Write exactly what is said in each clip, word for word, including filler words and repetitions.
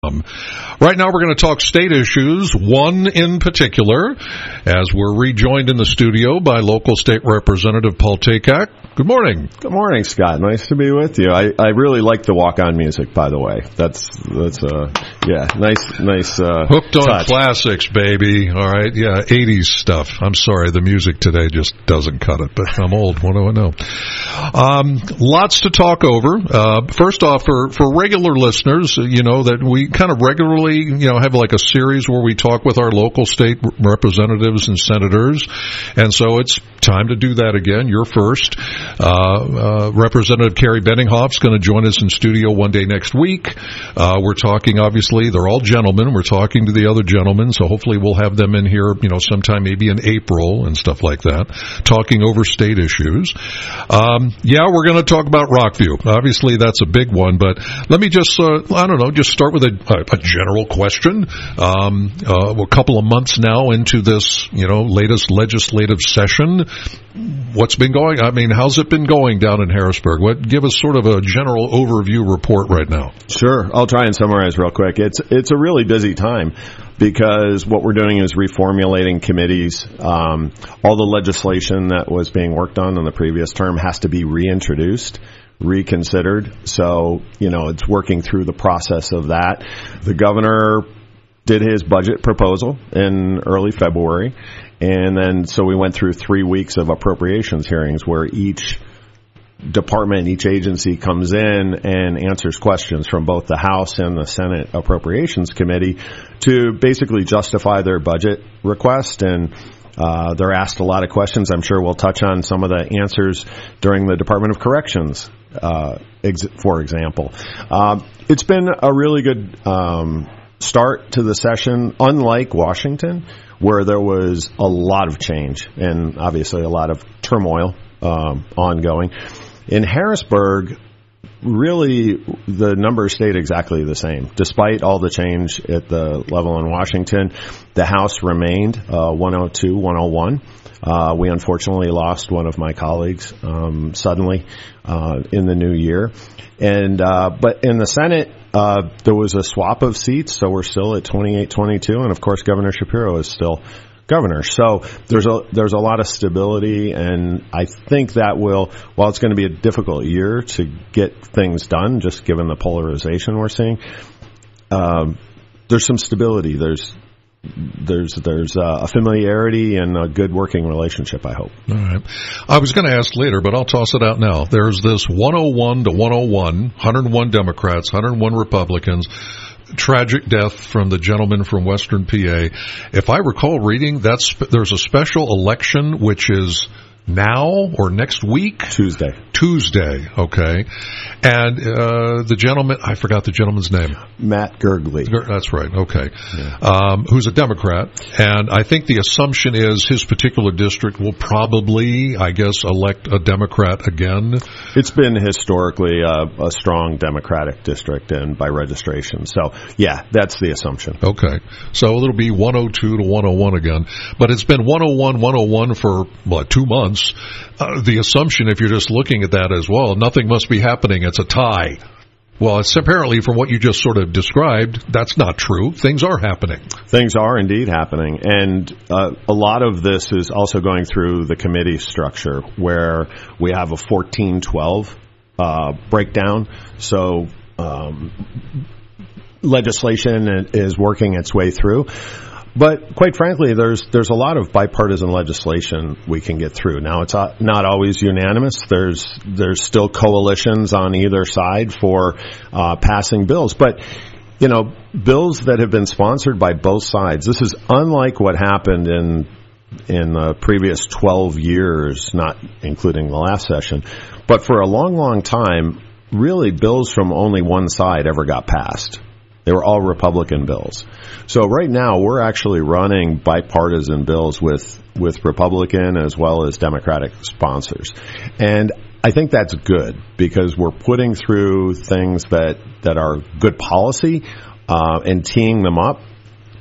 Um, right now we're going to talk state issues, one in particular, as we're rejoined in the studio by local state representative Paul Takak. Good morning. Good morning, Scott. Nice to be with you. I, I really like the walk-on music, by the way. That's, that's uh, yeah, nice, nice, uh, Hooked on touch. Classics, baby. All right. Yeah, eighties stuff. I'm sorry, the music today just doesn't cut it, but I'm old. What do I know? Um, lots to talk over. Uh, first off, for, for regular listeners, you know, that we kind of regularly, you know, have like a series where we talk with our local state representatives and senators. And so it's time to do that again. You're first. Uh, uh, Representative Carrie Benninghoff's going to join us in studio one day next week. Uh, we're talking, obviously, they're all gentlemen. We're talking to the other gentlemen, so hopefully we'll have them in here, you know, sometime maybe in April and stuff like that, talking over state issues. Um, yeah, we're going to talk about Rockview. Obviously, that's a big one, but let me just, uh, I don't know, just start with a, a, a general question. Um, uh, we're a couple of months now into this, you know, latest legislative session. What's been going? I mean, how's it been going down in Harrisburg? What, give us sort of a general overview report right now. Sure. I'll try and summarize real quick. It's it's a really busy time because what we're doing is reformulating committees. Um, all the legislation that was being worked on in the previous term has to be reintroduced, reconsidered. So, you know, it's working through the process of that. The governor did his budget proposal in early February. And then, so we went through three weeks of appropriations hearings where each department, each agency comes in and answers questions from both the House and the Senate Appropriations Committee to basically justify their budget request. And uh, they're asked a lot of questions. I'm sure we'll touch on some of the answers during the Department of Corrections, uh, ex- for example. Um, it's been a really good um, start to the session, unlike Washington, where there was a lot of change and obviously a lot of turmoil um, ongoing. In Harrisburg, really the numbers stayed exactly the same. Despite all the change at the level in Washington, the House remained uh, one oh two, one oh one. Uh, we unfortunately lost one of my colleagues um, suddenly uh, in the new year. And uh, but in the Senate, uh, there was a swap of seats, so we're still at twenty-eight twenty-two, and of course Governor Shapiro is still governor. So there's a there's a lot of stability, and I think that will, while it's going to be a difficult year to get things done, just given the polarization we're seeing, um, there's some stability. There's There's there's a familiarity and a good working relationship, I hope. All right. I was going to ask later, but I'll toss it out now. There's this one oh one to one oh one, one hundred one Democrats, one hundred one Republicans. Tragic death from the gentleman from Western P A. If I recall reading, that's there's a special election which is now or next week? Tuesday. Tuesday, okay. And uh, the gentleman, I forgot the gentleman's name. Matt Gergely. That's right, okay. Yeah. Um, who's a Democrat. And I think the assumption is his particular district will probably, I guess, elect a Democrat again. It's been historically a, a strong Democratic district and by registration. So, yeah, that's the assumption. Okay. So it'll be one oh two to one oh one again. But it's been one oh one, one oh one for, what, two months. Uh, the assumption, if you're just looking at that as well, nothing must be happening. It's a tie. Well, it's apparently from what you just sort of described, that's not true. Things are happening. Things are indeed happening. And uh, a lot of this is also going through the committee structure where we have a fourteen twelve uh, breakdown. So um, legislation is working its way through. But quite frankly, there's there's a lot of bipartisan legislation we can get through. Now, it's not always unanimous. There's there's still coalitions on either side for uh, passing bills. But, you know, bills that have been sponsored by both sides, this is unlike what happened in in the previous twelve years, not including the last session. But for a long, long time, really bills from only one side ever got passed. They were all Republican bills. So right now we're actually running bipartisan bills with, with Republican as well as Democratic sponsors. And I think that's good because we're putting through things that, that are good policy uh, and teeing them up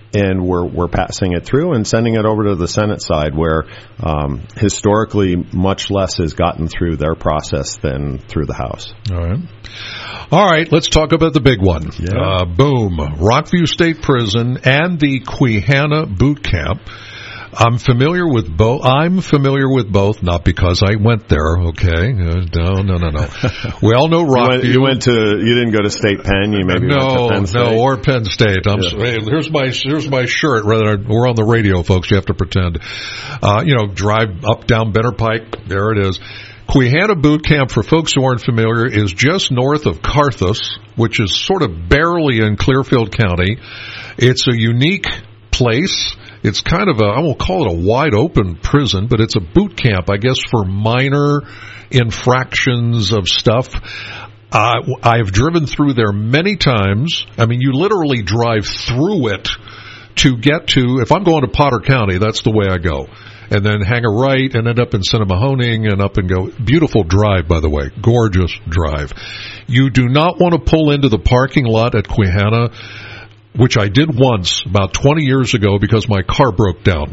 and we're we're passing it through and sending it over to the Senate side, where um, historically much less has gotten through their process than through the House. All right. All right, let's talk about the big one. Yeah. Uh, boom. Rockview State Prison and the Queehana Boot Camp. I'm familiar with both. I'm familiar with both, not because I went there. Okay, uh, no, no, no, no. We all know Rockview. You went, you went to. You didn't go to State Penn. You maybe no, went to Penn State. no, or Penn State. I'm. Yeah. Hey, here's my here's my shirt. Rather, we're on the radio, folks. You have to pretend. Uh, you know, drive up down Benner Pike. There it is. Queehana Boot Camp, for folks who aren't familiar, is just north of Carthus, which is sort of barely in Clearfield County. It's a unique place. It's kind of a, I won't call it a wide open prison, but it's a boot camp, I guess, for minor infractions of stuff. Uh, I have driven through there many times. I mean, you literally drive through it to get to, if I'm going to Potter County, that's the way I go. And then hang a right and end up in Cinemahoning and up and go. Beautiful drive, by the way. Gorgeous drive. You do not want to pull into the parking lot at Queehana, which I did once about twenty years ago because my car broke down.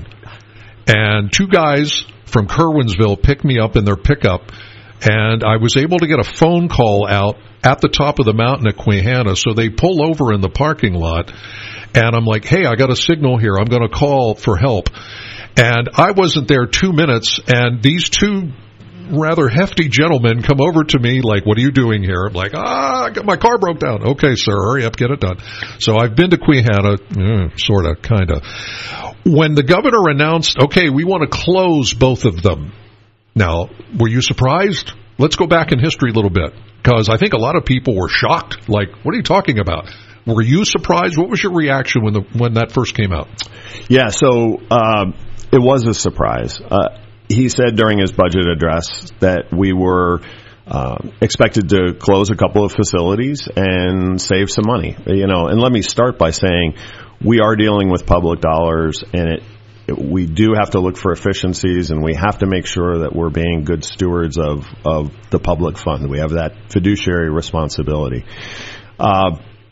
And two guys from Kerwinsville picked me up in their pickup, and I was able to get a phone call out at the top of the mountain at Queehana, so they pull over in the parking lot, and I'm like, hey, I got a signal here. I'm going to call for help. And I wasn't there two minutes, and these two rather hefty gentlemen come over to me like, what are you doing here? I'm like, ah, my car broke down. Okay, sir, hurry up, get it done. So I've been to Queehana, mm, sort of, kind of. When the governor announced, okay, we want to close both of them. Now, were you surprised? Let's go back in history a little bit, because I think a lot of people were shocked. Like, what are you talking about? Were you surprised? What was your reaction when the when that first came out? Yeah, so uh, it was a surprise. Uh, He said during his budget address that we were uh, expected to close a couple of facilities and save some money. You know, and let me start by saying we are dealing with public dollars, and it, it we do have to look for efficiencies, and we have to make sure that we're being good stewards of of the public fund. We have that fiduciary responsibility. Uh,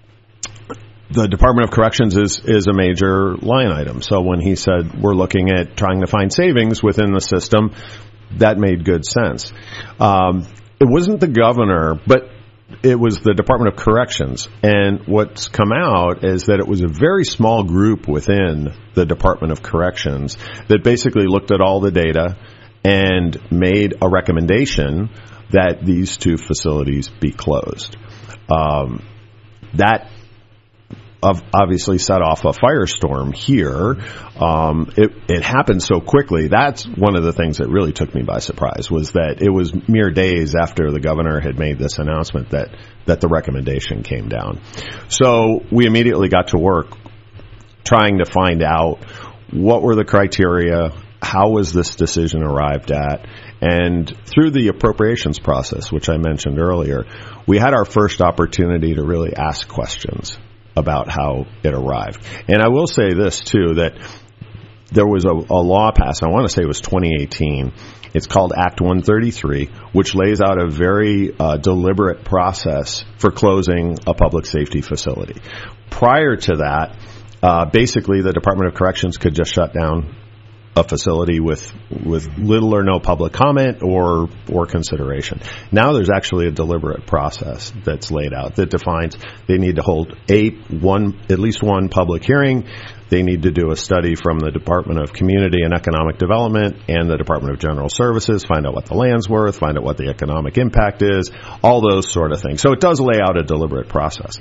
The Department of Corrections is, is a major line item. So when he said we're looking at trying to find savings within the system, that made good sense. Um, it wasn't the governor, but it was the Department of Corrections. And what's come out is that it was a very small group within the Department of Corrections that basically looked at all the data and made a recommendation that these two facilities be closed. Um, that obviously set off a firestorm here. Um, it, it happened so quickly. That's one of the things that really took me by surprise, was that it was mere days after the governor had made this announcement that, that the recommendation came down. So we immediately got to work trying to find out what were the criteria, how was this decision arrived at, and through the appropriations process, which I mentioned earlier, we had our first opportunity to really ask questions about how it arrived. And I will say this, too, that there was a, a law passed, I want to say it was twenty eighteen. It's called Act one thirty-three, which lays out a very uh, deliberate process for closing a public safety facility. Prior to that, uh, basically the Department of Corrections could just shut down a facility with with little or no public comment or or consideration. Now there's actually a deliberate process that's laid out that defines they need to hold a one at least one public hearing. They need to do a study from the Department of Community and Economic Development and the Department of General Services, find out what the land's worth, find out what the economic impact is, all those sort of things. So it does lay out a deliberate process.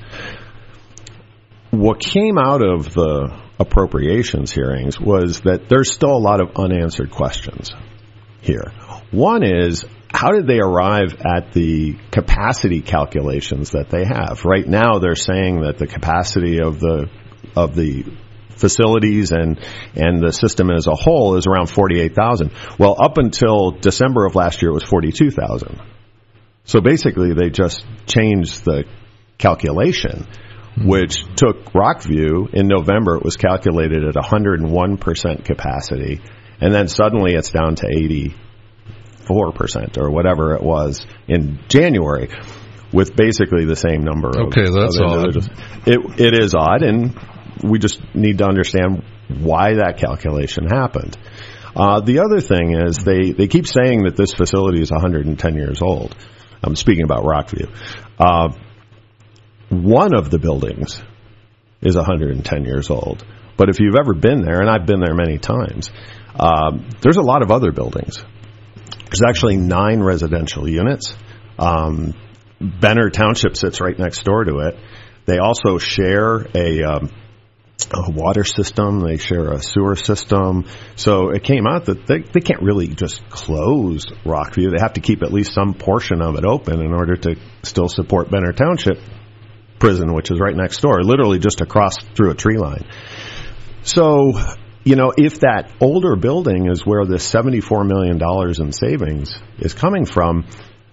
What came out of the appropriations hearings was that there's still a lot of unanswered questions here. One is, how did they arrive at the capacity calculations that they have? Right now, they're saying that the capacity of the of the facilities and and the system as a whole is around forty-eight thousand. Well, up until December of last year, it was forty-two thousand. So basically, they just changed the calculation, which took Rockview in November. It was calculated at one hundred one percent capacity, and then suddenly it's down to eighty-four percent or whatever it was in January, with basically the same number. Okay, of, that's of odd. It it is odd, and we just need to understand why that calculation happened. Uh, the other thing is they, they keep saying that this facility is one hundred ten years old. I'm speaking about Rockview. Uh, one of the buildings is one hundred ten years old. But if you've ever been there, and I've been there many times, um, there's a lot of other buildings. There's actually nine residential units. Um, Benner Township sits right next door to it. They also share a, um, a water system. They share a sewer system. So it came out that they, they can't really just close Rockview. They have to keep at least some portion of it open in order to still support Benner Township Prison, which is right next door, literally just across through a tree line. So, you know, if that older building is where the seventy-four million dollars in savings is coming from,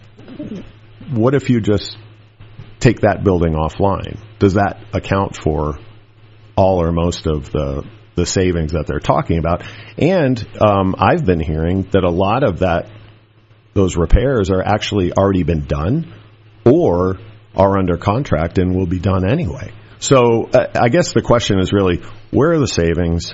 what if you just take that building offline? Does that account for all or most of the the savings that they're talking about? And um, I've been hearing that a lot of that, those repairs are actually already been done or are under contract and will be done anyway. So uh, I guess the question is really, where are the savings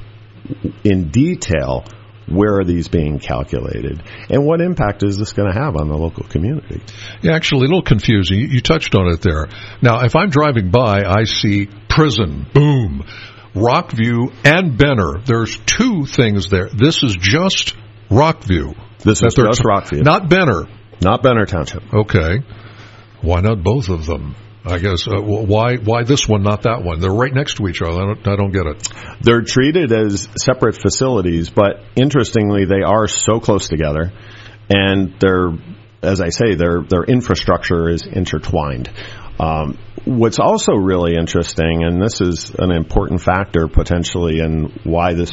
in detail? Where are these being calculated? And what impact is this going to have on the local community? Yeah, actually, a little confusing. You, you touched on it there. Now, if I'm driving by, I see prison, boom, Rockview, and Benner. There's two things there. This is just Rockview. This is just Rockview. Not Benner. Not Benner Township. Okay. Why not both of them? I guess, uh, why why this one, not that one? They're right next to each other. I don't, I don't get it. They're treated as separate facilities, but interestingly, they are so close together, and they're, as I say, their their infrastructure is intertwined. Um, what's also really interesting, and this is an important factor potentially in why this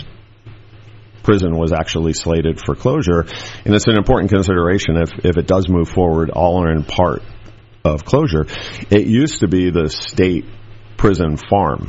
prison was actually slated for closure, and it's an important consideration if, if it does move forward all or in part of closure. It used to be the state prison farm.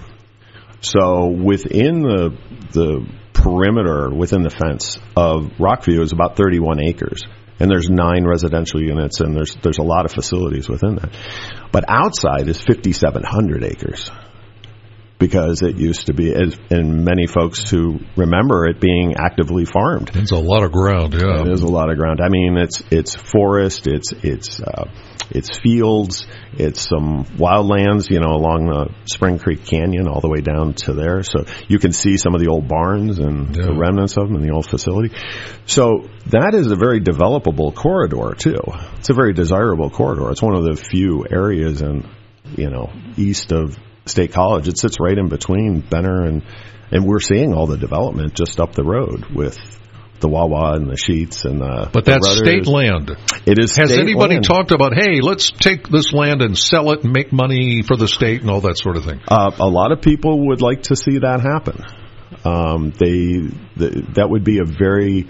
So within the the perimeter, within the fence of Rockview is about thirty-one acres. And there's nine residential units, and there's there's a lot of facilities within that. But outside is fifty-seven hundred acres. Because it used to be, and many folks who remember it being actively farmed. It's a lot of ground, yeah. It is a lot of ground. I mean, it's it's forest, it's it's uh, it's fields, it's some wildlands, you know, along the Spring Creek Canyon all the way down to there. So you can see some of the old barns and yeah. the remnants of them in the old facility. So that is a very developable corridor too. It's a very desirable corridor. It's one of the few areas in, you know, east of State College. It sits right in between Benner and, and we're seeing all the development just up the road with the Wawa and the Sheets and the But the that's Rudders. state land. It is Has state anybody land. talked about, hey, let's take this land and sell it and make money for the state and all that sort of thing? Uh, a lot of people would like to see that happen. Um, they the, that would be a very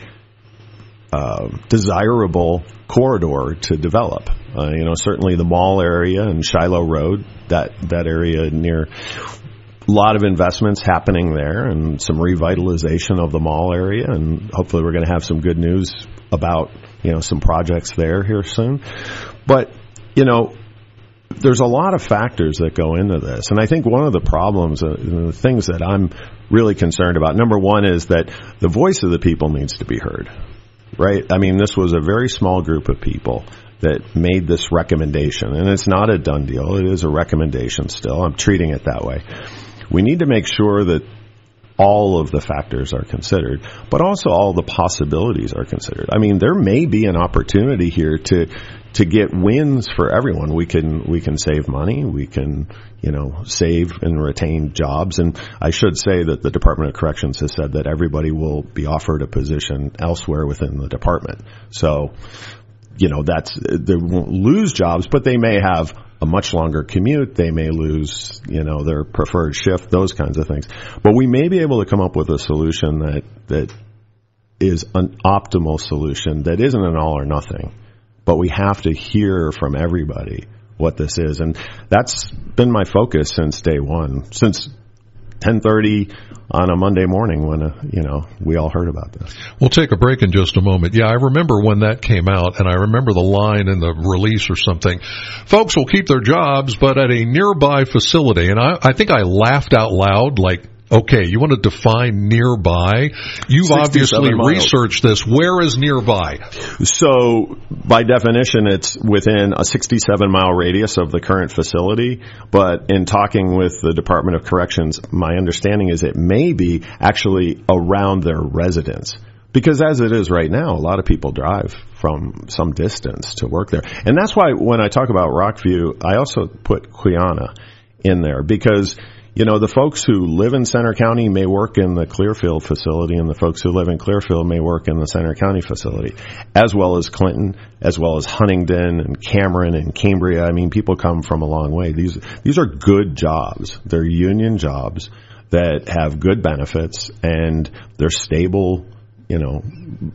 uh, desirable corridor to develop. Uh, you know, certainly the mall area and Shiloh Road, that that area near, a lot of investments happening there and some revitalization of the mall area, and hopefully we're going to have some good news about, you know, some projects there here soon. But, you know, there's a lot of factors that go into this, and I think one of the problems, uh, the things that I'm really concerned about, number one is that the voice of the people needs to be heard, right? I mean, this was a very small group of people that made this recommendation, and it's not a done deal. It is a recommendation still. I'm treating it that way. We need to make sure that all of the factors are considered, but also all the possibilities are considered. I mean, there may be an opportunity here to to get wins for everyone. We can we can save money. We can, you know, save and retain jobs. And I should say that the Department of Corrections has said that everybody will be offered a position elsewhere within the department. So, you know, that's, they won't lose jobs, but they may have a much longer commute. They may lose, you know, their preferred shift, those kinds of things. But we may be able to come up with a solution that, that is an optimal solution that isn't an all or nothing. But we have to hear from everybody what this is. And that's been my focus since day one, since ten thirty on a Monday morning when, uh, you know, we all heard about this. We'll take a break in just a moment. Yeah, I remember when that came out, and I remember the line in the release or something. Folks will keep their jobs, but at a nearby facility. And I, I think I laughed out loud, like, okay, you want to define nearby? You've obviously miles. researched this. Where is nearby? So, by definition, it's within a sixty-seven mile radius of the current facility. But in talking with the Department of Corrections, my understanding is it may be actually around their residence. Because as it is right now, a lot of people drive from some distance to work there. And that's why when I talk about Rockview, I also put Queanna in there, because you know, the folks who live in Center County may work in the Clearfield facility, and the folks who live in Clearfield may work in the Center County facility, as well as Clinton, as well as Huntingdon and Cameron and Cambria. I mean, people come from a long way. These these are good jobs. They're union jobs that have good benefits, and they're stable, you know,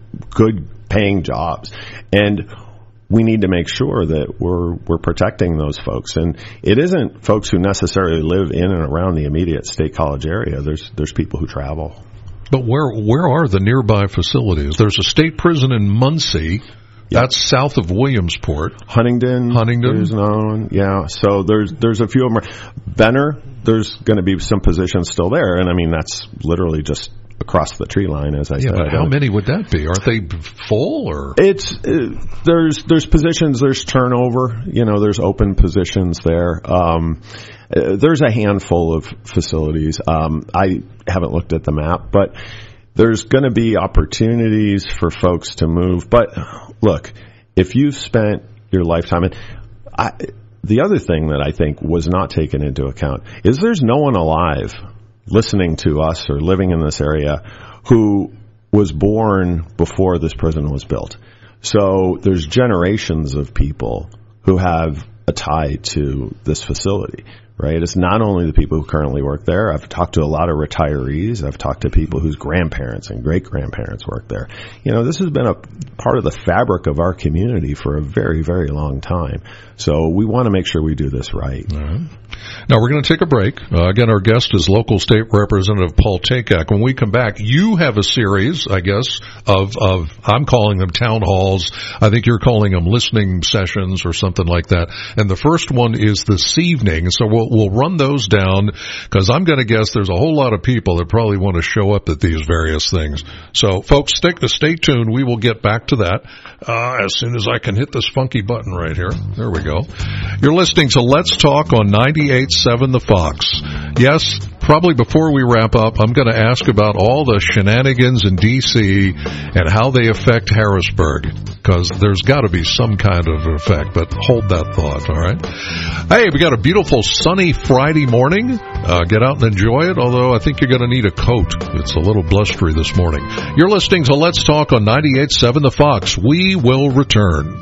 good paying jobs. And we need to make sure that we're we're protecting those folks. And it isn't folks who necessarily live in and around the immediate State College area. There's there's people who travel. But where where are the nearby facilities? There's a state prison in Muncie. Yep. That's south of Williamsport. Huntingdon. Huntingdon. There's another one. Yeah. So there's there's a few of them. Benner, there's going to be some positions still there. And I mean, that's literally just across the tree line, as I yeah, said. But how many would that be? Aren't they full, or? It's, uh, there's, there's positions, there's turnover, you know, there's open positions there. Um, uh, there's a handful of facilities. Um, I haven't looked at the map, but there's going to be opportunities for folks to move. But look, if you've spent your lifetime, and I, the other thing that I think was not taken into account is there's no one alive listening to us or living in this area who was born before this prison was built. So there's generations of people who have a tie to this facility, right? It's not only the people who currently work there. I've talked to a lot of retirees. I've talked to people whose grandparents and great-grandparents work there. You know, this has been a part of the fabric of our community for a very, very long time. So we want to make sure we do this right. All right. Now, we're going to take a break. Uh, again, our guest is local state representative Paul Takak. When we come back, you have a series, I guess, of, of, I'm calling them town halls. I think you're calling them listening sessions or something like that. And the first one is this evening. So we'll, we'll run those down, because I'm going to guess there's a whole lot of people that probably want to show up at these various things. So, folks, stick to stay tuned. We will get back to that uh, as soon as I can hit this funky button right here. There we go. You're listening to Let's Talk on ninety-eight point seven The Fox. Yes, probably before we wrap up, I'm going to ask about all the shenanigans in D C and how they affect Harrisburg, because there's got to be some kind of effect, but hold that thought, all right? Hey, we got a beautiful sunny Friday morning. Uh, get out and enjoy it, although I think you're going to need a coat. It's a little blustery this morning. You're listening to Let's Talk on ninety-eight point seven The Fox. We will return.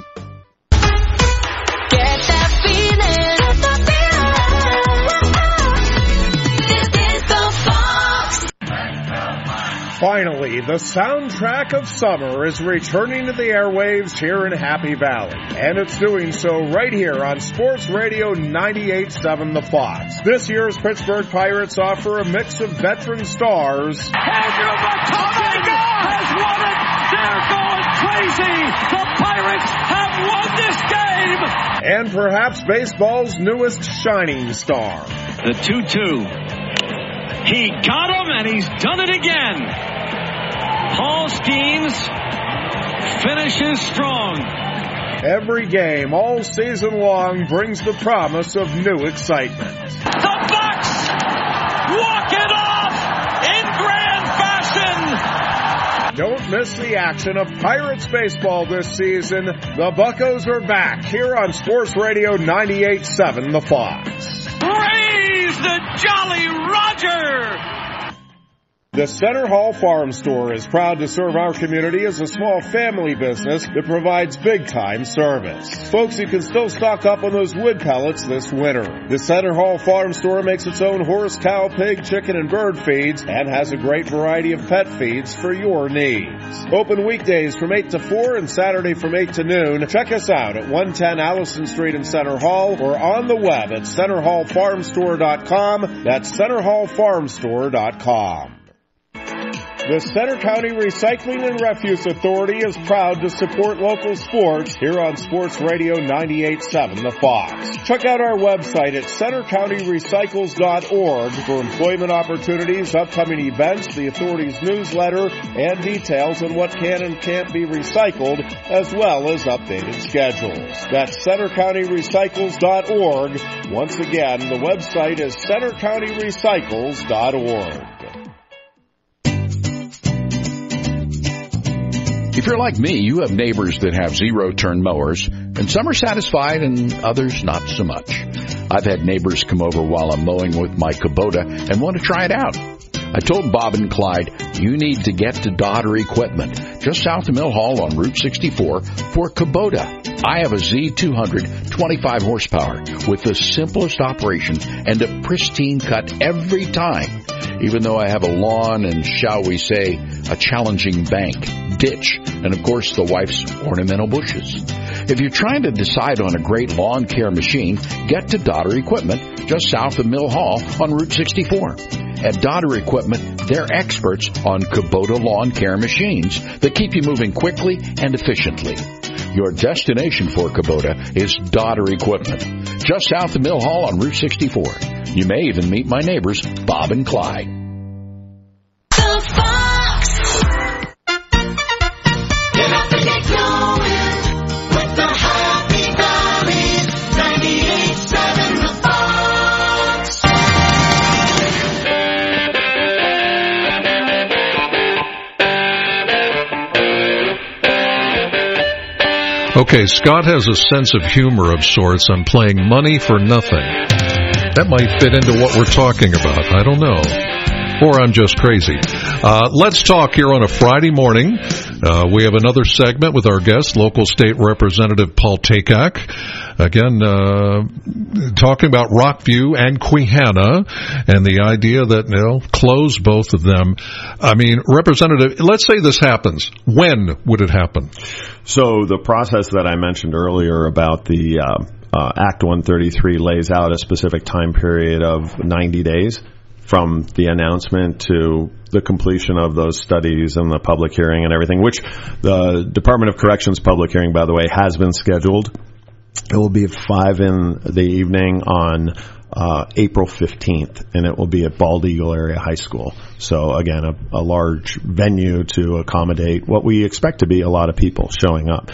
Finally, the soundtrack of summer is returning to the airwaves here in Happy Valley. And it's doing so right here on Sports Radio ninety-eight point seven The Fox. This year's Pittsburgh Pirates offer a mix of veteran stars. Andrew McCutcheon has won it! They're going crazy! The Pirates have won this game! And perhaps baseball's newest shining star. The two two. He got him, and he's done it again. Paul Skeens finishes strong. Every game, all season long, brings the promise of new excitement. The Bucks walk it off in grand fashion. Don't miss the action of Pirates baseball this season. The Buccos are back here on Sports Radio ninety-eight point seven The Fox. Praise the Jolly Roger! The Center Hall Farm Store is proud to serve our community as a small family business that provides big-time service. Folks, you can still stock up on those wood pellets this winter. The Center Hall Farm Store makes its own horse, cow, pig, chicken, and bird feeds and has a great variety of pet feeds for your needs. Open weekdays from eight to four and Saturday from eight to noon. Check us out at one ten Allison Street in Center Hall or on the web at center hall farm store dot com. That's center hall farm store dot com. The Center County Recycling and Refuse Authority is proud to support local sports here on Sports Radio ninety-eight point seven The Fox. Check out our website at center county recycles dot org for employment opportunities, upcoming events, the authority's newsletter, and details on what can and can't be recycled, as well as updated schedules. That's center county recycles dot org. Once again, the website is center county recycles dot org. If you're like me, you have neighbors that have zero-turn mowers, and some are satisfied and others not so much. I've had neighbors come over while I'm mowing with my Kubota and want to try it out. I told Bob and Clyde, you need to get to Dodder Equipment, just south of Mill Hall on Route sixty-four, for Kubota. I have a Z two hundred, twenty-five horsepower, with the simplest operation and a pristine cut every time, even though I have a lawn and, shall we say, a challenging bank, ditch, and of course the wife's ornamental bushes. If you're trying to decide on a great lawn care machine, get to Dodder Equipment, just south of Mill Hall on Route sixty-four. At Dodder Equipment, they're experts on Kubota lawn care machines that keep you moving quickly and efficiently. Your destination for Kubota is Dodder Equipment, just south of Mill Hall on Route sixty-four. You may even meet my neighbors, Bob and Clyde. The Fox. Get up and get going with the Happy Valley ninety-eight point seven The Fox. Okay, Scott has a sense of humor of sorts. I'm playing money for nothing. That might fit into what we're talking about. I don't know. Or I'm just crazy. Uh, let's talk here on a Friday morning. Uh, we have another segment with our guest, local state representative Paul Takak. Again, uh, talking about Rockview and Quehanna and the idea that, you know, close both of them. I mean, Representative, let's say this happens. When would it happen? So the process that I mentioned earlier about the uh, uh, Act one thirty-three lays out a specific time period of ninety days from the announcement to the completion of those studies and the public hearing and everything, which the Department of Corrections public hearing, by the way, has been scheduled. It will be at five in the evening on uh, April fifteenth, and it will be at Bald Eagle Area High School. So, again, a, a large venue to accommodate what we expect to be a lot of people showing up.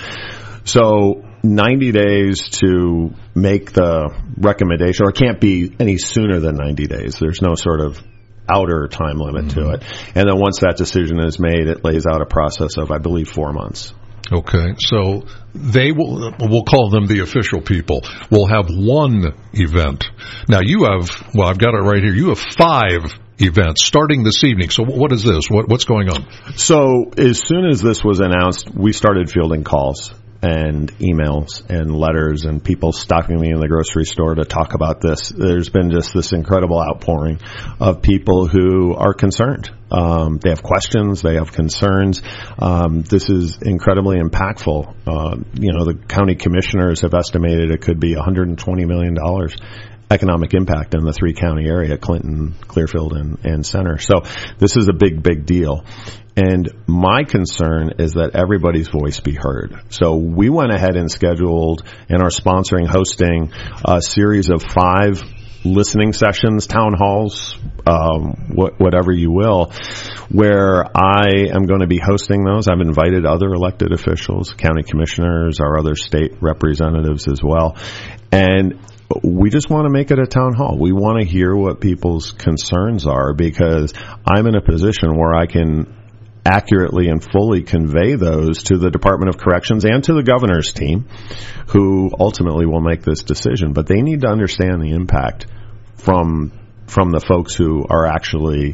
So, ninety days to make the recommendation, or it can't be any sooner than ninety days. There's no sort of outer time limit mm-hmm. to it. And then once that decision is made, it lays out a process of, I believe, four months. Okay, so they will, we'll call them the official people, will have one event. Now you have, well, I've got it right here, you have five events starting this evening. So what is this? What, what's going on? So as soon as this was announced, we started fielding calls and emails and letters and people stopping me in the grocery store to talk about this. There's been just this incredible outpouring of people who are concerned. Um, they have questions. They have concerns. Um, this is incredibly impactful. Uh, you know, the county commissioners have estimated it could be one hundred twenty million dollars economic impact in the three-county area, Clinton, Clearfield, and, and Center. So this is a big, big deal. And my concern is that everybody's voice be heard. So we went ahead and scheduled and are sponsoring, hosting a series of five listening sessions, town halls, um, wh- whatever you will, where I am going to be hosting those. I've invited other elected officials, county commissioners, our other state representatives as well. And we just want to make it a town hall. We want to hear what people's concerns are, because I'm in a position where I can accurately and fully convey those to the Department of Corrections and to the governor's team, who ultimately will make this decision. But they need to understand the impact from from the folks who are actually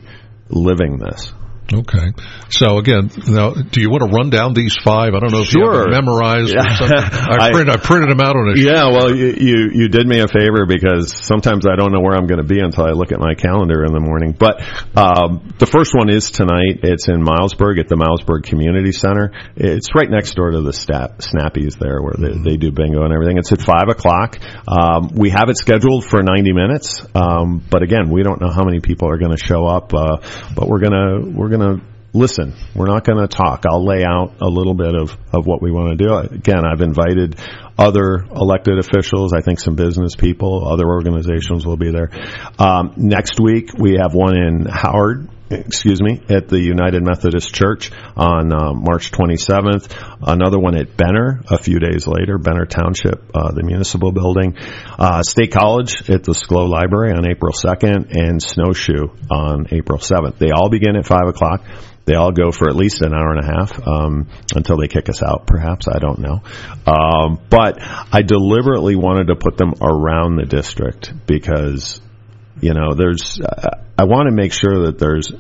living this. Okay. So again, now, do you want to run down these five? I don't know if Sure. you have them memorized Yeah. or something. I, I- print, I printed them out on a sheet. Yeah, well, you, you you did me a favor because sometimes I don't know where I'm going to be until I look at my calendar in the morning. But um, the first one is tonight. It's in Milesburg at the Milesburg Community Center. It's right next door to the Snap, Snappies there where they, they do bingo and everything. It's at five o'clock. Um, we have it scheduled for ninety minutes. Um, but again, we don't know how many people are going to show up. Uh, but we're going to we're going to listen. We're not going to talk. I'll lay out a little bit of, of what we want to do. Again, I've invited other elected officials, I think some business people, other organizations will be there. Um, next week, we have one in Howard, excuse me, at the United Methodist Church on uh, March twenty-seventh. Another one at Benner a few days later, Benner Township, uh, the municipal building. Uh, State College at the SCLO Library on April second, and Snowshoe on April seventh. They all begin at five o'clock. They all go for at least an hour and a half um, until they kick us out, perhaps. I don't know. Um, but I deliberately wanted to put them around the district because, you know, there's. Uh, I want to make sure that there's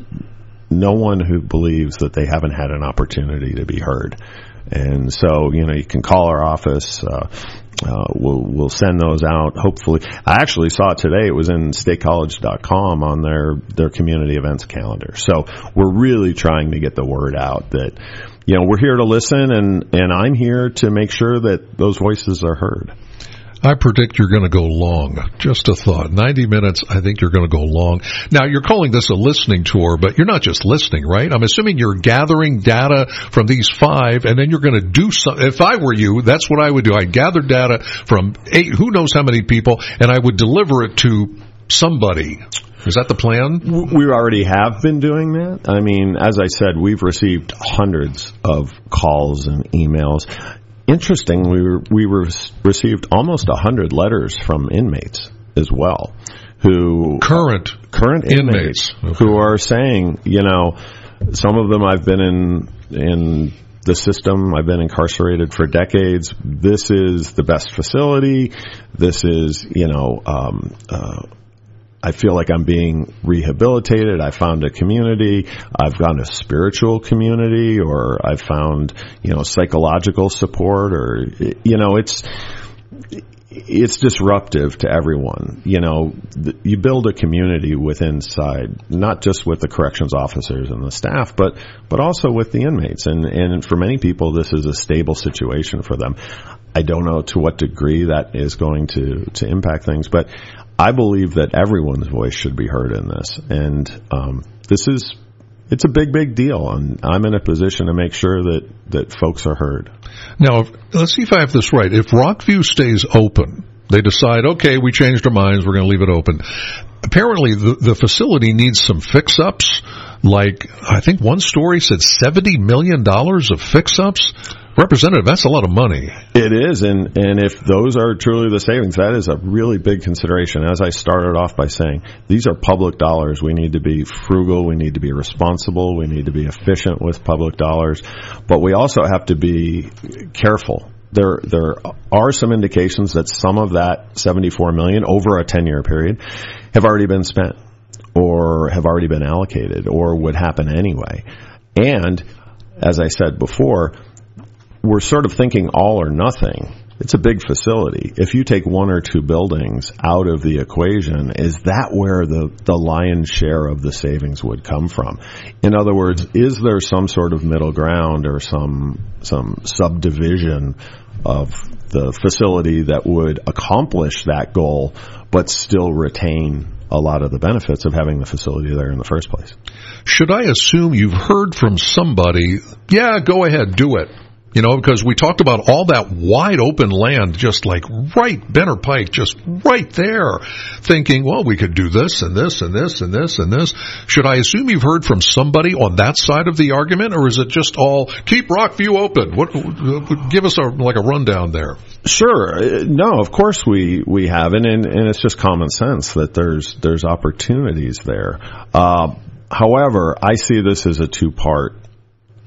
no one who believes that they haven't had an opportunity to be heard. And so, you know, you can call our office. Uh, uh, we'll, we'll send those out. Hopefully, I actually saw it today. It was in state college dot com on their, their community events calendar. So we're really trying to get the word out that, you know, we're here to listen and, and I'm here to make sure that those voices are heard. I predict you're going to go long. Just a thought. ninety minutes, I think you're going to go long. Now, you're calling this a listening tour, but you're not just listening, right? I'm assuming you're gathering data from these five, and then you're going to do something. If I were you, that's what I would do. I'd gather data from eight, who knows how many people, and I would deliver it to somebody. Is that the plan? We already have been doing that. I mean, as I said, we've received hundreds of calls and emails. Interesting, we were, we were received almost a hundred letters from inmates as well, who current current inmates, inmates. Okay. who are saying, you know, some of them I've been in in the system, I've been incarcerated for decades. This is the best facility. This is, you know, um, uh, I feel like I'm being rehabilitated. I found a community. I've found a spiritual community, or I've found, you know, psychological support, or, you know, it's, it's disruptive to everyone. You know, you build a community with inside, not just with the corrections officers and the staff, but, but also with the inmates. And, and for many people, this is a stable situation for them. I don't know to what degree that is going to, to impact things, but I believe that everyone's voice should be heard in this. And um, this is, it's a big, big deal. And I'm in a position to make sure that, that folks are heard. Now, if, let's see if I have this right. If Rockview stays open, they decide, okay, we changed our minds, we're going to leave it open. Apparently, the, the facility needs some fix-ups. Like, I think one story said seventy million dollars of fix-ups. Representative, that's a lot of money. It is, and, and if those are truly the savings, that is a really big consideration. As I started off by saying, these are public dollars. We need to be frugal. We need to be responsible. We need to be efficient with public dollars. But we also have to be careful. There there are some indications that some of that seventy-four million dollars over a ten-year period have already been spent or have already been allocated or would happen anyway. And, as I said before, we're sort of thinking all or nothing. It's a big facility. If you take one or two buildings out of the equation, is that where the, the lion's share of the savings would come from? In other words, is there some sort of middle ground or some some subdivision of the facility that would accomplish that goal but still retain a lot of the benefits of having the facility there in the first place? Should I assume you've heard from somebody, yeah, go ahead, do it? You know, because we talked about all that wide open land, just like right, Benner Pike, just right there, thinking, well, we could do this and this and this and this and this. Should I assume you've heard from somebody on that side of the argument, or is it just all keep Rockview open? What, give us a, like a rundown there. Sure. No, of course we, we have, and, and, and it's just common sense that there's, there's opportunities there. Uh, however, I see this as a two-part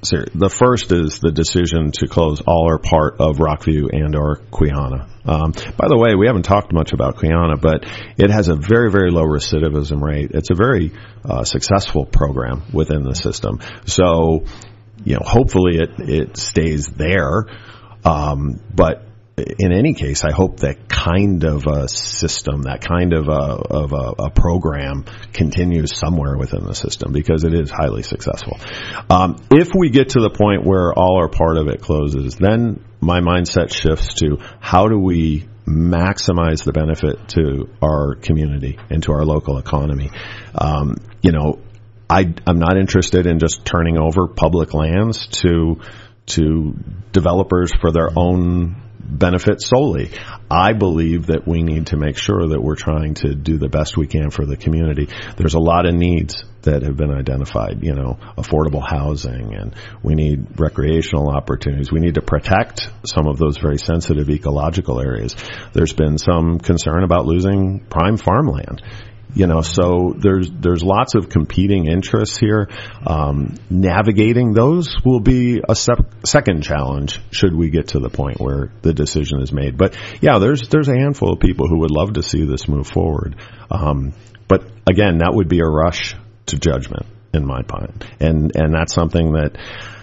Sir, the first is the decision to close all or part of Rockview and or Quiana. Um, by the way, we haven't talked much about Quiana, but it has a very, very low recidivism rate. It's a very uh, successful program within the system. So, you know, hopefully it, it stays there. Um, but in any case, I hope that kind of a system, that kind of a, of a, a program continues somewhere within the system because it is highly successful. Um, if we get to the point where all or part of it closes, then my mindset shifts to how do we maximize the benefit to our community and to our local economy. Um, you know, I, I'm not interested in just turning over public lands to to developers for their own benefit solely. I believe that we need to make sure that we're trying to do the best we can for the community. There's a lot of needs that have been identified, you know, affordable housing, and we need recreational opportunities. We need to protect some of those very sensitive ecological areas. There's been some concern about losing prime farmland. You know, so there's there's lots of competing interests here. Um, navigating those will be a sep- second challenge should we get to the point where the decision is made. But yeah, there's there's a handful of people who would love to see this move forward. Um, but again, that would be a rush to judgment in my mind, and and that's something that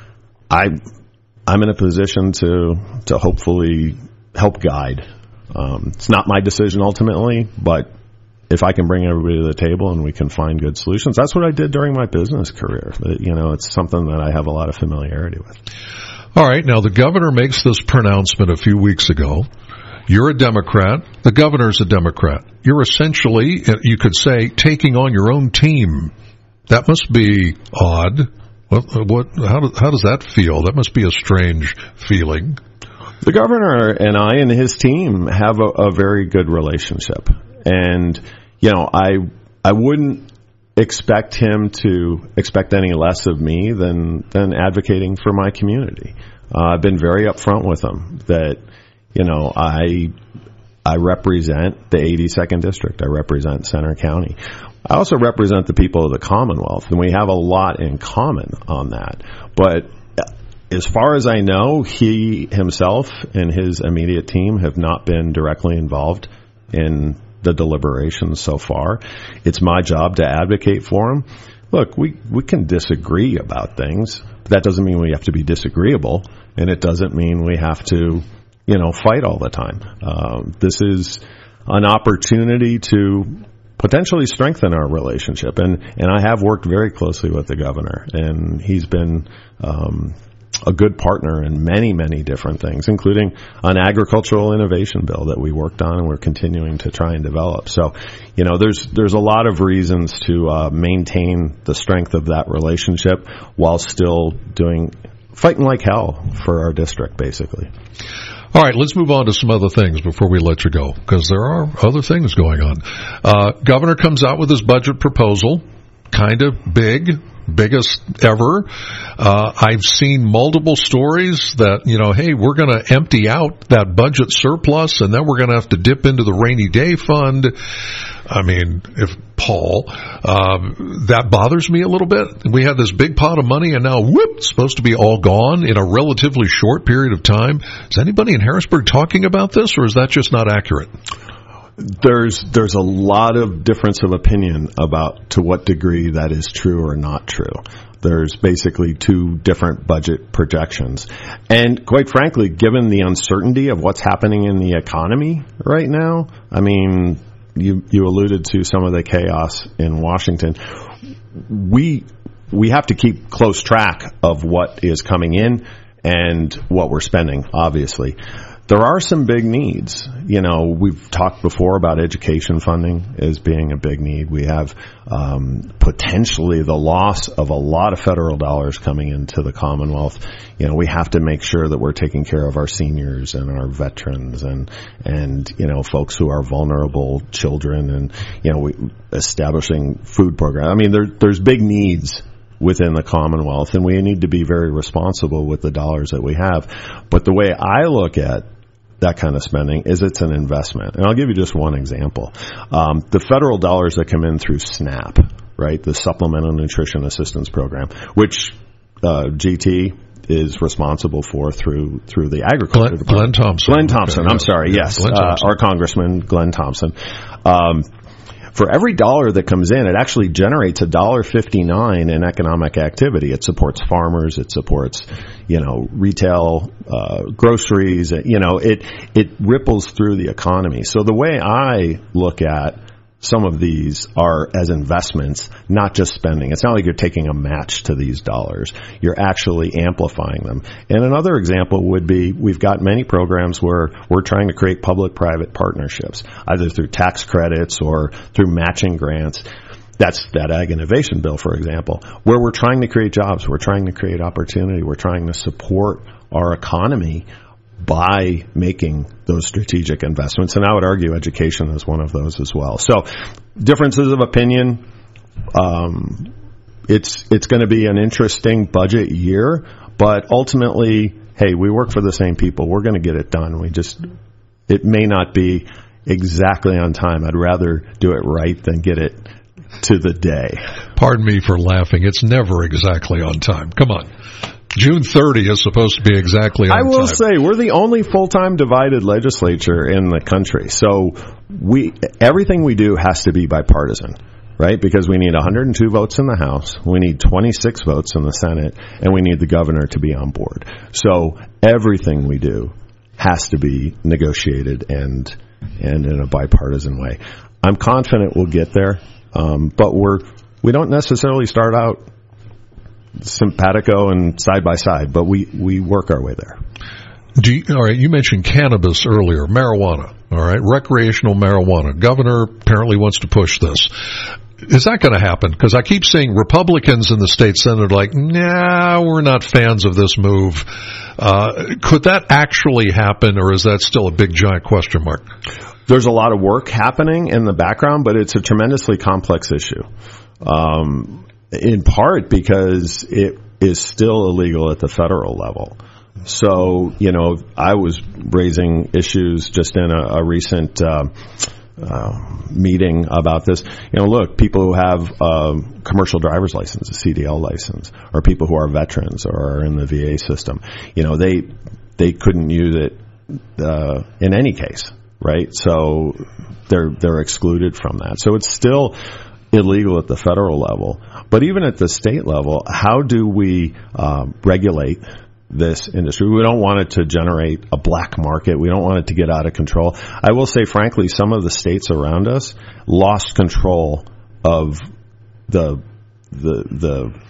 I I'm in a position to to hopefully help guide. Um, it's not my decision ultimately, but if I can bring everybody to the table and we can find good solutions, that's what I did during my business career. You know, it's something that I have a lot of familiarity with. All right. Now, the governor makes this pronouncement a few weeks ago. You're a Democrat. The governor's a Democrat. You're essentially, you could say, taking on your own team. That must be odd. What, what, how, do, how does that feel? That must be a strange feeling. The governor and I and his team have a, a very good relationship. And, you know, I I wouldn't expect him to expect any less of me than, than advocating for my community. Uh, I've been very upfront with him that, you know, I I represent the eighty-second District. I represent Center County. I also represent the people of the Commonwealth, and we have a lot in common on that. But as far as I know, he himself and his immediate team have not been directly involved in the deliberations so far. It's my job to advocate for him. Look, we, we can disagree about things, but that doesn't mean we have to be disagreeable, and it doesn't mean we have to, you know, fight all the time. Um, this is an opportunity to potentially strengthen our relationship, and, and I have worked very closely with the governor, and he's been um, a good partner in many, many different things, including an agricultural innovation bill that we worked on and we're continuing to try and develop. So, you know, there's there's a lot of reasons to uh, maintain the strength of that relationship while still doing fighting like hell for our district, basically. All right, let's move on to some other things before we let you go, because there are other things going on. Uh, governor comes out with his budget proposal, kind of big. Biggest ever. Uh, I've seen multiple stories that, you know, hey, we're going to empty out that budget surplus and then we're going to have to dip into the rainy day fund. I mean, if Paul, uh, that bothers me a little bit. We had this big pot of money and now, whoop, it's supposed to be all gone in a relatively short period of time. Is anybody in Harrisburg talking about this, or is that just not accurate? There's there's a lot of difference of opinion about to what degree that is true or not true. There's basically two different budget projections. And quite frankly, given the uncertainty of what's happening in the economy right now, I mean, you you alluded to some of the chaos in Washington. We we have to keep close track of what is coming in and what we're spending, obviously. There are some big needs. You know, we've talked before about education funding as being a big need. We have um, potentially the loss of a lot of federal dollars coming into the Commonwealth. You know, we have to make sure that we're taking care of our seniors and our veterans and, and you know, folks who are vulnerable, children, and, you know, we, establishing food programs. I mean, there, there's big needs within the Commonwealth, and we need to be very responsible with the dollars that we have. But the way I look at that kind of spending is it's an investment. And I'll give you just one example. Um, the federal dollars that come in through SNAP, right, the Supplemental Nutrition Assistance Program, which uh, G T is responsible for through through the agriculture Glenn, department. Glenn Thompson. Glenn Thompson. Okay, I'm yes. sorry. Yeah, Yes, Glenn uh, Thompson. our congressman, Glenn Thompson. Um, for every dollar that comes in, it actually generates a dollar fifty-nine in economic activity. It supports farmers. It supports, you know, retail, uh, groceries. You know, it it ripples through the economy. So the way I look at some of these are as investments, not just spending. It's not like you're taking a match to these dollars. You're actually amplifying them. And another example would be we've got many programs where we're trying to create public-private partnerships, either through tax credits or through matching grants. That's that Ag Innovation Bill, for example, where we're trying to create jobs. We're trying to create opportunity. We're trying to support our economy by making those strategic investments. And I would argue education is one of those as well. So differences of opinion. Um, it's, it's going to be an interesting budget year, but ultimately, hey, we work for the same people. We're going to get it done. We just, it may not be exactly on time. I'd rather do it right than get it to the day. Pardon me for laughing. It's never exactly on time. Come on. June thirtieth is supposed to be exactly on I will time. say we're the only full-time divided legislature in the country. So we everything we do has to be bipartisan, right? Because we need one hundred two votes in the House, we need twenty-six votes in the Senate, and we need the governor to be on board. So everything we do has to be negotiated and and in a bipartisan way. I'm confident we'll get there, um, but we're we don't necessarily start out simpatico and side by side, but we, we work our way there. Do you, all right, you mentioned cannabis earlier, marijuana, all right, recreational marijuana. Governor apparently wants to push this. Is that going to happen? Because I keep seeing Republicans in the state Senate like, nah, we're not fans of this move. Uh, could that actually happen, or is that still a big, giant question mark? There's a lot of work happening in the background, but it's a tremendously complex issue. Um, in part because it is still illegal at the federal level. So, you know, I was raising issues just in a, a recent uh, uh, meeting about this. You know, look, people who have a commercial driver's license, a C D L license, or people who are veterans or are in the V A system, you know, they they couldn't use it uh, in any case, right? So they're they're excluded from that. So it's still illegal at the federal level. But even at the state level, how do we um, regulate this industry? We don't want it to generate a black market. We don't want it to get out of control. I will say, frankly, some of the states around us lost control of the the the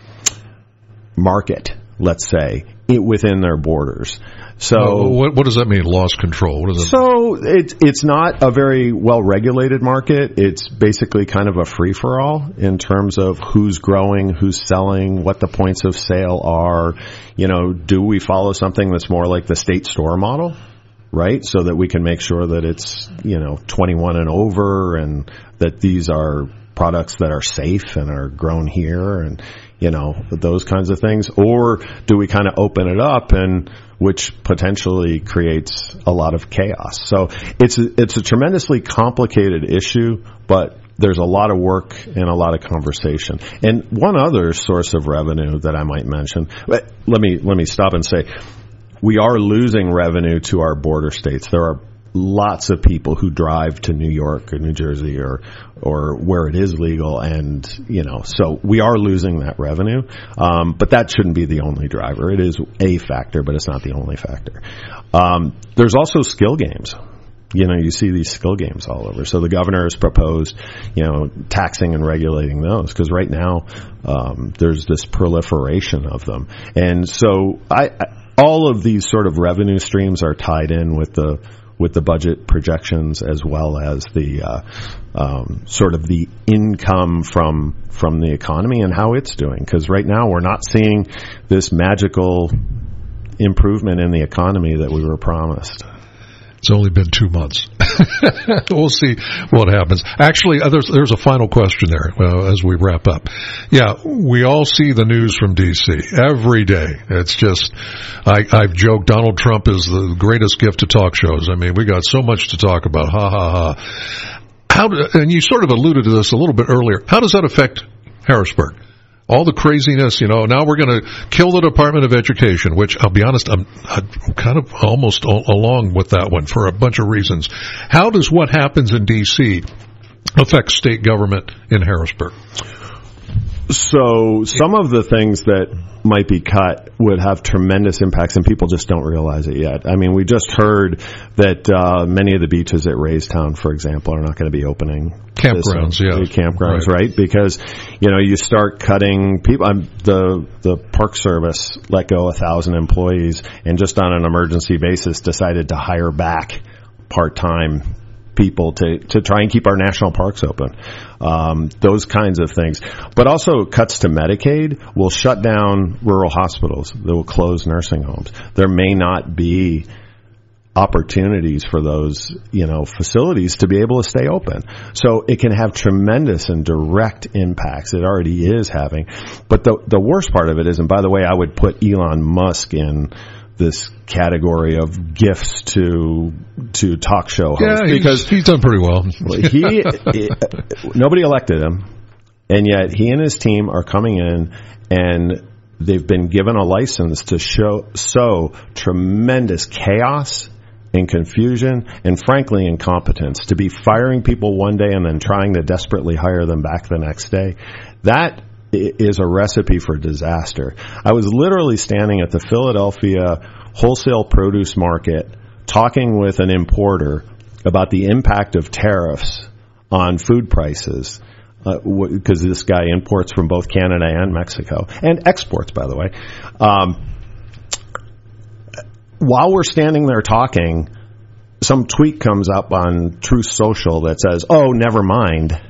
market, let's say, it, within their borders. So uh, what, what does that mean, lost control? What does it So it's it's not a very well-regulated market. It's basically kind of a free-for-all in terms of who's growing, who's selling, what the points of sale are. You know, do we follow something that's more like the state store model, right? So that we can make sure that it's, you know, twenty-one and over and that these are products that are safe and are grown here and, you know, those kinds of things. Or do we kind of open it up, and which potentially creates a lot of chaos. So it's a, it's a tremendously complicated issue, but there's a lot of work and a lot of conversation. And one other source of revenue that I might mention, let me let me stop and say, we are losing revenue to our border states. There are lots of people who drive to New York or New Jersey or or where it is legal, and you know, so we are losing that revenue. Um, but that shouldn't be the only driver. It is a factor, but it's not the only factor. Um, there's also skill games. You know, you see these skill games all over. So the governor has proposed, you know, taxing and regulating those, because right now um, there's this proliferation of them, and so I, I all of these sort of revenue streams are tied in with the with the budget projections, as well as the uh, um, sort of the income from from the economy and how it's doing. Because right now we're not seeing this magical improvement in the economy that we were promised. It's only been two months. We'll see what happens. Actually, uh, there's, there's a final question there uh, as we wrap up. Yeah, we all see the news from D C every day. It's just, I, I've joked Donald Trump is the greatest gift to talk shows. I mean, we got so much to talk about. Ha, ha, ha. How do, and you sort of alluded to this a little bit earlier. How does that affect Harrisburg? all the craziness, you know, now we're going to kill the Department of Education, which I'll be honest, I'm, I'm kind of almost along with that one for a bunch of reasons. How does what happens in D C affect state government in Harrisburg? So some of the things that might be cut would have tremendous impacts, and people just don't realize it yet. I mean, we just heard that uh, many of the beaches at Raystown, for example, are not going to be opening. Campgrounds, yeah. Campgrounds, right. right? Because, you know, you start cutting people. I'm, the the Park Service let go a thousand employees, and just on an emergency basis decided to hire back part-time people to, to try and keep our national parks open. Um, those kinds of things. But also cuts to Medicaid will shut down rural hospitals. They will close nursing homes. There may not be opportunities for those, you know, facilities to be able to stay open. So it can have tremendous and direct impacts. It already is having. But the the worst part of it is, and by the way, I would put Elon Musk in this category of gifts to to talk show hosts, yeah, because he's, he's done pretty well. he, he nobody elected him, and yet he and his team are coming in, and they've been given a license to show sow tremendous chaos and confusion and, frankly, incompetence, to be firing people one day and then trying to desperately hire them back the next day. That is a recipe for disaster. I was literally standing at the Philadelphia wholesale produce market talking with an importer about the impact of tariffs on food prices, because uh, this guy imports from both Canada and Mexico, and exports, by the way. Um, while we're standing there talking, some tweet comes up on Truth Social that says, oh, never mind,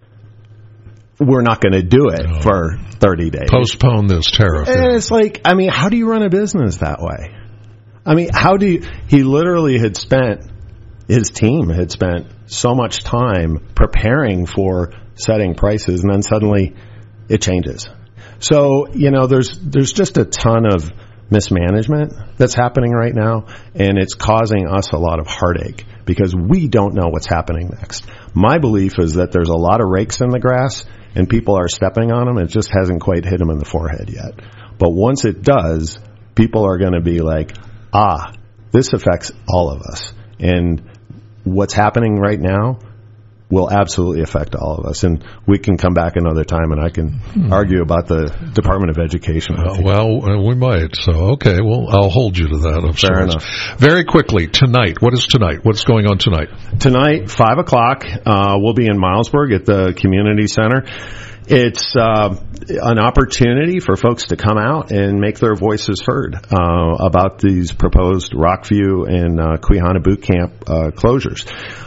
we're not going to do it oh. for thirty days. Postpone this tariff. And yeah. It's like, I mean, how do you run a business that way? I mean, how do you, he literally had spent, his team had spent so much time preparing for setting prices, and then suddenly it changes. So, you know, there's, there's just a ton of mismanagement that's happening right now, and it's causing us a lot of heartache because we don't know what's happening next. My belief is that there's a lot of rakes in the grass, and people are stepping on them. It just hasn't quite hit them in the forehead yet. But once it does, people are going to be like, ah, this affects all of us. And what's happening right now will absolutely affect all of us. And we can come back another time, and I can hmm. argue about the Department of Education. Uh, well, uh, we might. So, okay, well, I'll hold you to that. I'm Fair sorry. enough. Very quickly, tonight. What is tonight? What's going on tonight? Tonight, five o'clock, uh, we'll be in Milesburg at the Community Center. It's uh, an opportunity for folks to come out and make their voices heard uh, about these proposed Rockview and uh, Quijana Boot Camp uh, closures.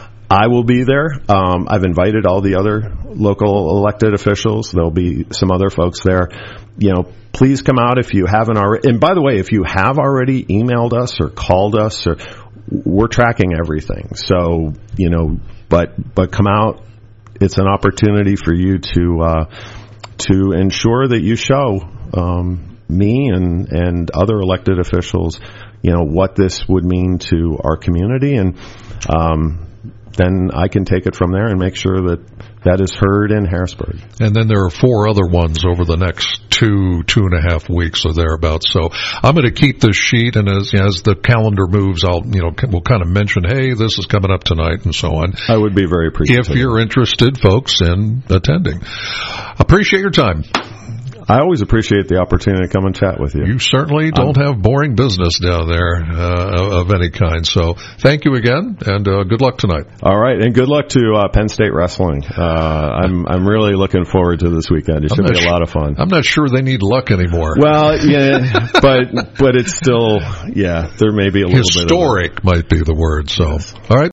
I will be there. Um, I've invited all the other local elected officials. There'll be some other folks there. You know, please come out if you haven't already. And by the way, if you have already emailed us or called us, or we're tracking everything. So, you know, but but come out. It's an opportunity for you to uh, to ensure that you show um, me and and other elected officials, you know, what this would mean to our community, and um, then I can take it from there and make sure that that is heard in Harrisburg. And then there are four other ones over the next two, two and a half weeks or thereabouts. So I'm going to keep this sheet, and as as the calendar moves, I'll, you know, we'll kind of mention, hey, this is coming up tonight and so on. I would be very appreciative. If you're interested, folks, in attending. Appreciate your time. I always appreciate the opportunity to come and chat with you. You certainly don't um, have boring business down there uh, of any kind. So thank you again, and uh, good luck tonight. All right, and good luck to uh, Penn State Wrestling. Uh, I'm I'm really looking forward to this weekend. It should be a lot of fun. I'm not sure they need luck anymore. Well, yeah, but but it's still, yeah, there may be a little Historic bit of Historic might be the word. So, yes. All right.